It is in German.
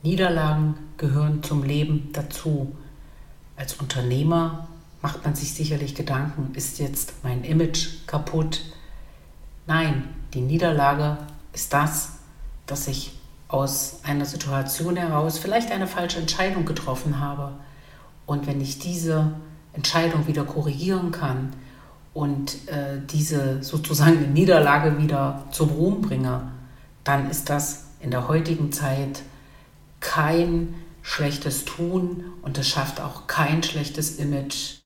Niederlagen gehören zum Leben dazu. Als Unternehmer macht man sich sicherlich Gedanken, ist jetzt mein Image kaputt? Nein, die Niederlage ist das, dass ich aus einer Situation heraus vielleicht eine falsche Entscheidung getroffen habe. Und wenn ich diese Entscheidung wieder korrigieren kann und diese sozusagen Niederlage wieder zum Ruhm bringe, dann ist das in der heutigen Zeit kein schlechtes Tun und es schafft auch kein schlechtes Image.